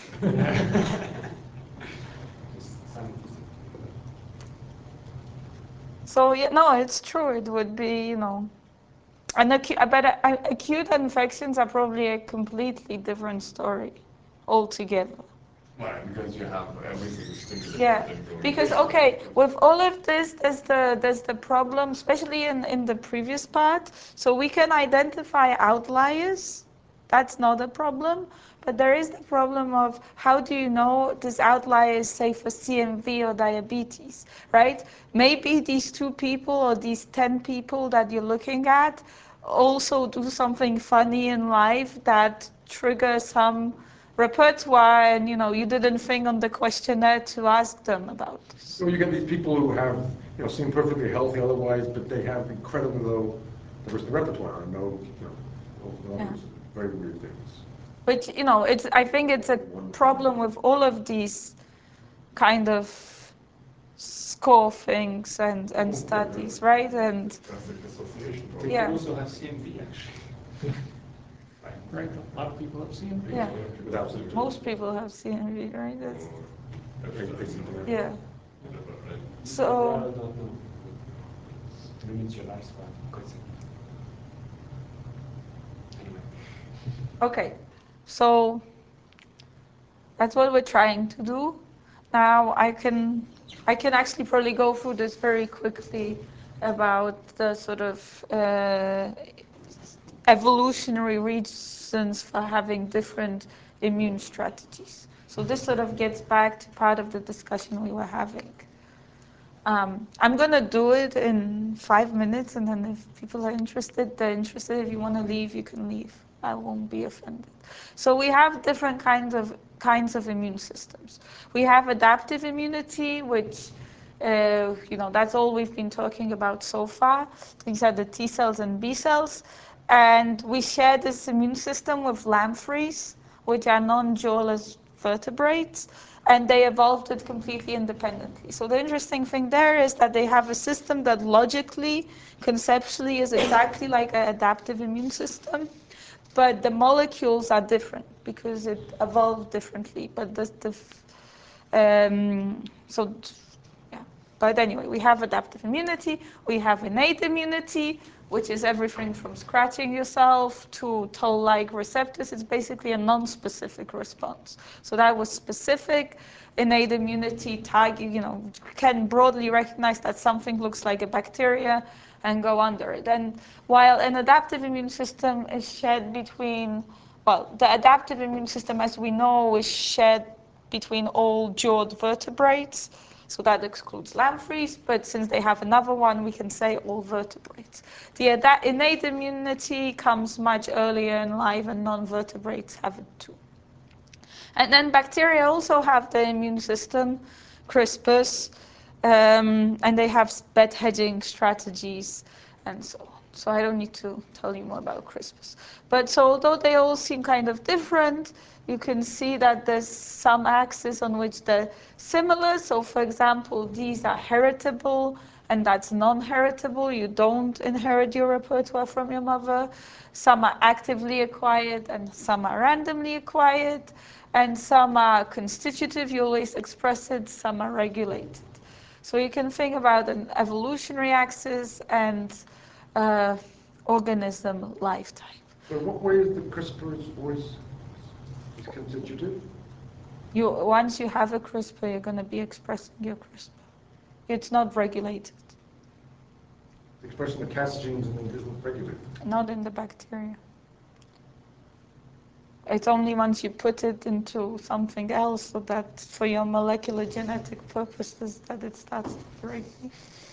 S4: Just samples.
S1: So no, it's true. It would be, And acute infections are probably a completely different story altogether.
S6: Right, because you have everything stimulated
S1: Yeah,
S6: and going
S1: because
S6: on.
S1: okay, with all of this, there's the problem, especially in the previous part. So we can identify outliers. That's not a problem. But there is the problem of how do you know this outlier is, say, for CMV or diabetes, right? Maybe these 2 people or these 10 people that you're looking at also do something funny in life that triggers some repertoire, and you didn't think on the questionnaire to ask them about this.
S2: So you get these people who have, seem perfectly healthy otherwise, but they have incredibly low diversity repertoire and no, all those very weird things.
S1: But I think it's a problem with all of these kind of score things and studies, right? And
S6: Classic dissociation problem.
S4: They
S1: Yeah.
S4: could also have CMV, actually. Right, a lot of people have CMV.
S1: Yeah.
S2: Without symptoms.
S1: most people have CMV, right? That's,
S2: Asymptomatic.
S1: yeah.
S6: Right.
S1: So
S4: Well, I don't know. It limits your lifespan because anyway.
S1: okay, so that's what we're trying to do. Now I can actually probably go through this very quickly about the sort of evolutionary reasons for having different immune strategies. So this sort of gets back to part of the discussion we were having. I'm going to do it in 5 minutes, and then if people are interested, they're interested. If you want to leave, you can leave. I won't be offended. So we have different kinds of immune systems. We have adaptive immunity, which that's all we've been talking about so far. These are the T cells and B cells. And we share this immune system with lampreys, which are non-jawless vertebrates, and they evolved it completely independently. So the interesting thing there is that they have a system that logically, conceptually, is exactly like an adaptive immune system, but the molecules are different because it evolved differently. But so yeah. But anyway, we have adaptive immunity, we have innate immunity, which is everything from scratching yourself to toll-like receptors. It's basically a non-specific response. So that was specific. Innate immunity can broadly recognize that something looks like a bacteria and go under it. And while an adaptive immune system is shared between, well, the adaptive immune system, as we know, is shared between all jawed vertebrates. So that excludes lampreys, but since they have another one, we can say all vertebrates. The innate immunity comes much earlier in life, and non-vertebrates have it too. And then bacteria also have the immune system, CRISPRs, and they have bed hedging strategies and so on. So I don't need to tell you more about CRISPRs. But so although they all seem kind of different, you can see that there's some axes on which they're similar. So for example, these are heritable, and that's non-heritable. You don't inherit your repertoire from your mother. Some are actively acquired, and some are randomly acquired. And some are constitutive, you always express it, some are regulated. So you can think about an evolutionary axis and organism lifetime.
S2: So in what way is the CRISPR always constitutive?
S1: Once you have a CRISPR, you're going to be expressing your CRISPR. It's not regulated.
S2: Expressing the Cas genes and then isn't regulated.
S1: Not in the bacteria. It's only once you put it into something else, so that for your molecular genetic purposes, that it starts operating.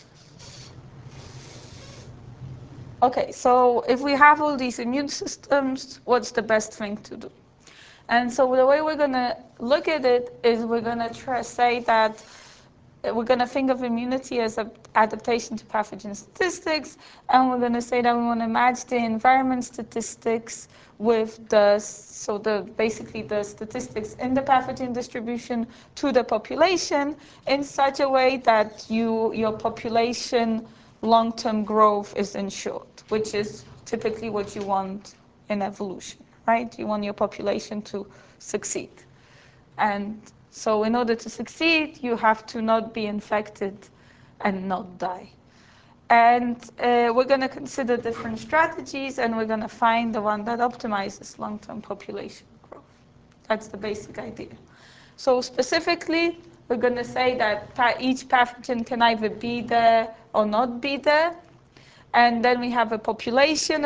S1: Okay, so if we have all these immune systems, what's the best thing to do? And so the way we're going to look at it is we're going to say that we're going to think of immunity as an adaptation to pathogen statistics, and we're going to say that we want to match the environment statistics with basically the statistics in the pathogen distribution to the population in such a way that your population long-term growth is ensured, which is typically what you want in evolution, right? You want your population to succeed. And so in order to succeed, you have to not be infected and not die. And we're going to consider different strategies, and we're going to find the one that optimizes long-term population growth. That's the basic idea. So specifically, we're going to say that each pathogen can either be there or not be there. And then we have a population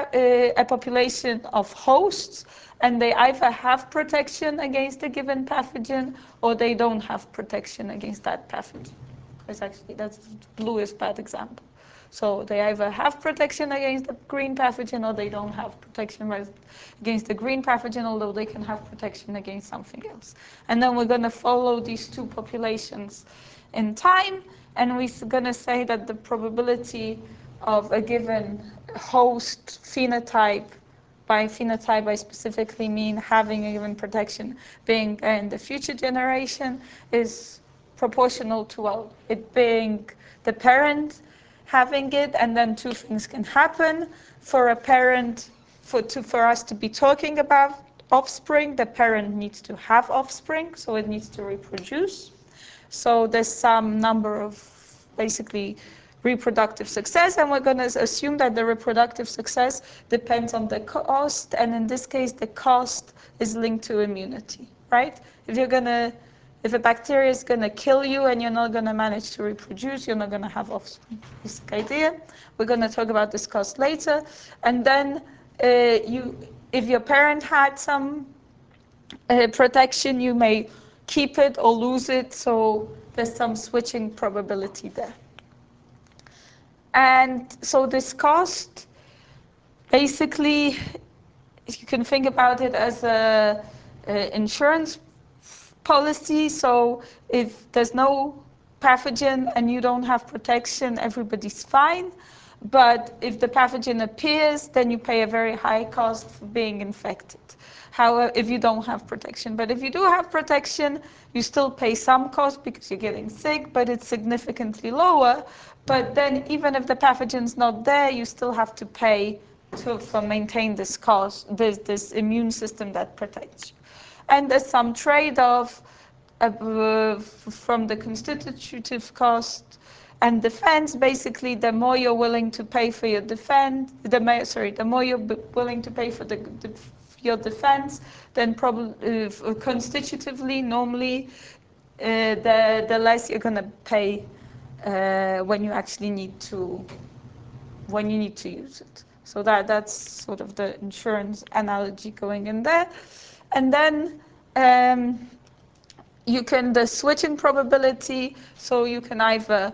S1: of hosts, and they either have protection against a given pathogen or they don't have protection against that pathogen. That's the bluest bad example. So they either have protection against the green pathogen or they don't have protection against the green pathogen, although they can have protection against something else. And then we're going to follow these two populations in time, and we're going to say that the probability of a given host phenotype, by phenotype I specifically mean having a given protection being in the future generation, is proportional to, well, it being the parent having it, and then two things can happen. For a parent, for us to be talking about offspring, the parent needs to have offspring, so it needs to reproduce. So there's some number of basically reproductive success, and we're going to assume that the reproductive success depends on the cost, and in this case the cost is linked to immunity, right? If a bacteria is going to kill you and you're not going to manage to reproduce, you're not going to have offspring. Basic idea. We're going to talk about this cost later. And then if your parent had some protection, you may keep it or lose it, so there's some switching probability there. And so this cost, basically, you can think about it as a insurance policy. So if there's no pathogen and you don't have protection, everybody's fine. But if the pathogen appears, then you pay a very high cost for being infected. However, if you don't have protection. But if you do have protection, you still pay some cost because you're getting sick, but it's significantly lower. But then even if the pathogen's not there, you still have to pay for maintain this cost, this immune system that protects you. And there's some trade-off from the constitutive cost and defense. Basically, the more you're willing to pay for your defense, the more you're willing to pay for your defense, then probably constitutively, normally, the less you're going to pay when you actually need to use it. So that's sort of the insurance analogy going in there. And then the switching probability, so you can either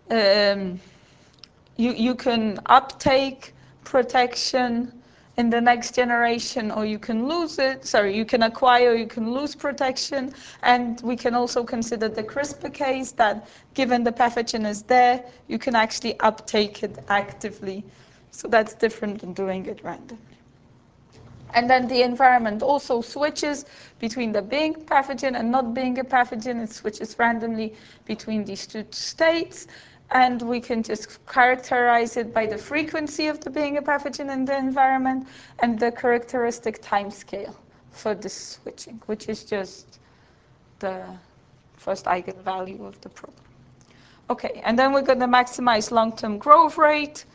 S1: you can uptake protection in the next generation, or you can lose it. Sorry, you can acquire or you can lose protection. And we can also consider the CRISPR case, that given the pathogen is there, you can actually uptake it actively. So that's different than doing it randomly. And then the environment also switches between the being pathogen and not being a pathogen. It switches randomly between these two states. And we can just characterize it by the frequency of the being a pathogen in the environment and the characteristic time scale for this switching, which is just the first eigenvalue of the problem. Okay, and then we're going to maximize long-term growth rate.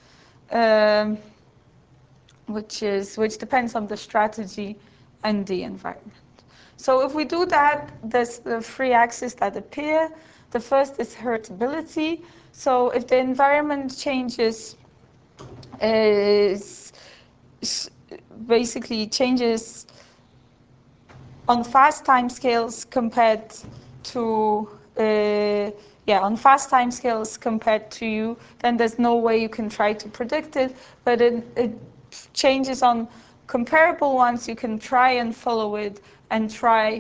S1: Which depends on the strategy and the environment. So if we do that, there's the three axes that appear. The first is heritability. So if the environment changes, basically changes on fast timescales compared to you, then there's no way you can try to predict it. But it changes on comparable ones, you can try and follow it and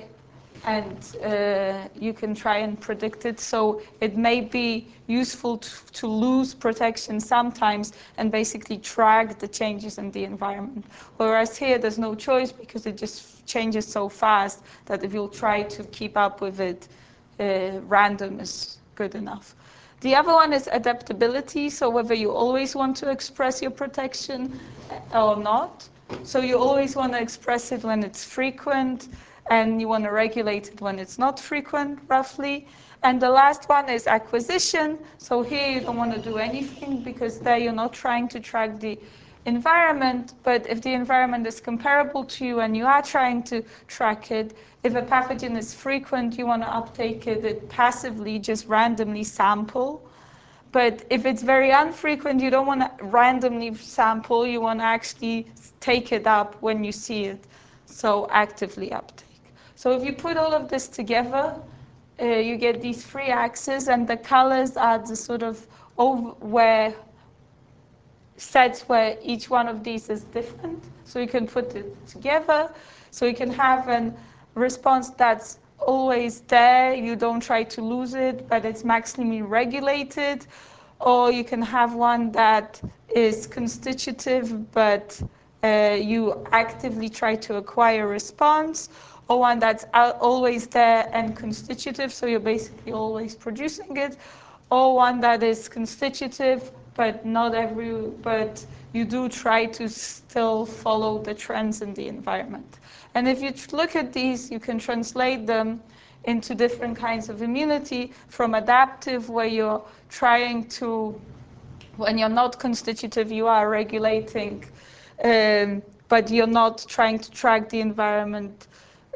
S1: you can try and predict it. So it may be useful to lose protection sometimes and basically track the changes in the environment. Whereas here there's no choice because it just changes so fast that if you'll try to keep up with it, random is good enough. The other one is adaptability, so whether you always want to express your protection or not. So you always want to express it when it's frequent, and you want to regulate it when it's not frequent, roughly. And the last one is acquisition. So here you don't want to do anything because there you're not trying to track the environment, but if the environment is comparable to you and you are trying to track it, if a pathogen is frequent, you want to uptake it passively, just randomly sample. But if it's very infrequent, you don't want to randomly sample, you want to actually take it up when you see it, so actively uptake. So if you put all of this together, you get these three axes, and the colors are the sort of where sets where each one of these is different. So you can put it together. So you can have a response that's always there. You don't try to lose it, but it's maximally regulated. Or you can have one that is constitutive, but you actively try to acquire response. Or one that's always there and constitutive, so you're basically always producing it. Or one that is constitutive, but but you do try to still follow the trends in the environment. And if you look at these, you can translate them into different kinds of immunity, from adaptive, where you're trying to, when you're not constitutive, you are regulating, but you're not trying to track the environment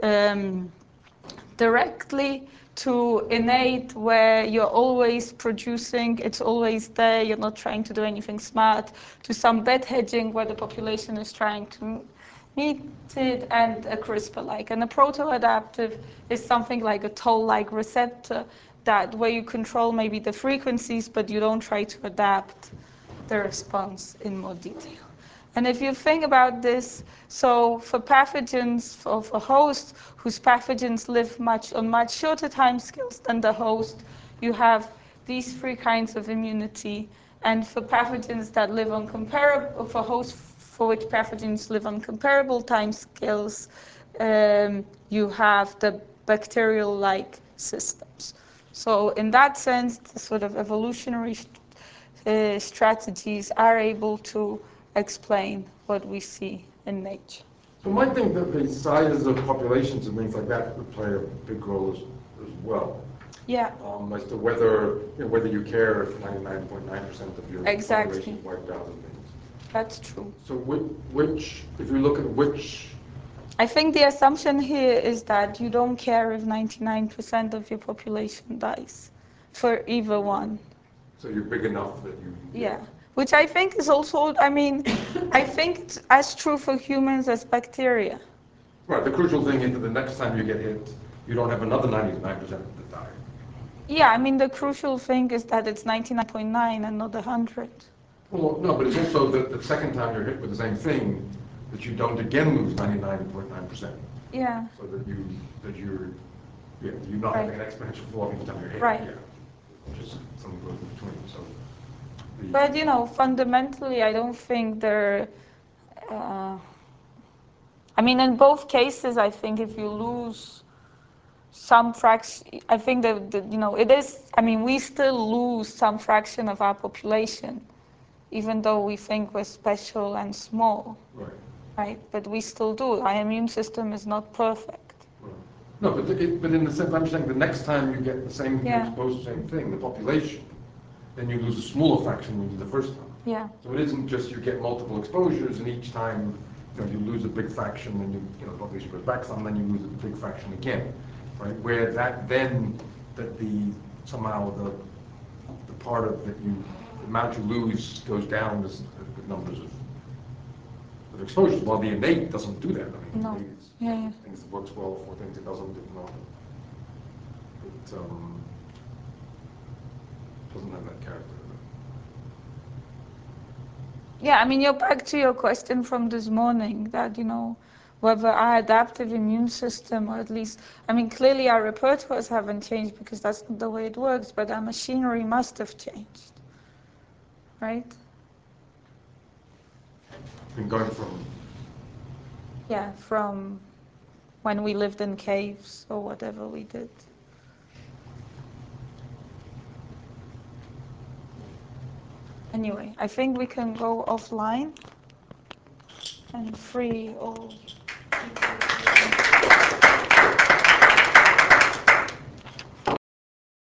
S1: directly, to innate, where you're always producing, it's always there, you're not trying to do anything smart, to some bed hedging, where the population is trying to meet it, and a CRISPR-like. And a proto-adaptive is something like a toll-like receptor, that where you control maybe the frequencies, but you don't try to adapt the response in more detail. And if you think about this, so for pathogens, for hosts whose pathogens live on much shorter time scales than the host, you have these three kinds of immunity. And for pathogens that live on comparable, for hosts for which pathogens live on comparable time scales, you have the bacterial-like systems. So in that sense, the sort of evolutionary strategies are able to explain what we see in nature.
S2: So you might think that the sizes of populations and things like that would play a big role as well.
S1: Yeah.
S2: As to whether you care if 99.9% of your
S1: Exactly.
S2: population is wiped out and things.
S1: That's true.
S2: So if you look at which...
S1: I think the assumption here is that you don't care if 99% of your population dies for either one.
S2: So you're big enough that you...
S1: Yeah. Which I think is also, I think it's as true for humans as bacteria.
S2: Right, the crucial thing is that the next time you get hit, you don't have another 99% that die.
S1: Yeah, the crucial thing is that it's 99.9 and not 100.
S2: Well, no, but it's also that the second time you're hit with the same thing, that you don't again lose 99.9%.
S1: Yeah.
S2: So you're not
S1: Right.
S2: having an exponential fall each time you're hit.
S1: Right.
S2: Yeah. Just some growth in between. So.
S1: But fundamentally, I don't think they're. In both cases, I think if you lose some fraction, I think that it is. We still lose some fraction of our population, even though we think we're special and small.
S2: Right.
S1: Right. But we still do. Our immune system is not perfect.
S2: Right. No, but in the sense, I'm saying the next time you get the same,
S1: Yeah.
S2: exposed to the same thing, the population, then you lose a smaller fraction than you did the first time.
S1: Yeah.
S2: So it isn't just you get multiple exposures and each time you lose a big fraction and the population goes back some, then you lose a big fraction again, right? Where somehow the part of the amount you lose goes down as the numbers of exposures, while the innate doesn't do that.
S1: No.
S2: Innate is
S1: Yeah.
S2: things that works well for things it doesn't. It doesn't have that character.
S1: Yeah, you're back to your question from this morning that, whether our adaptive immune system, or at least, clearly our repertoires haven't changed because that's not the way it works, but our machinery must have changed, right?
S2: Been going from...
S1: Yeah, from when we lived in caves or whatever we did. Anyway, I think we can go offline and free all people.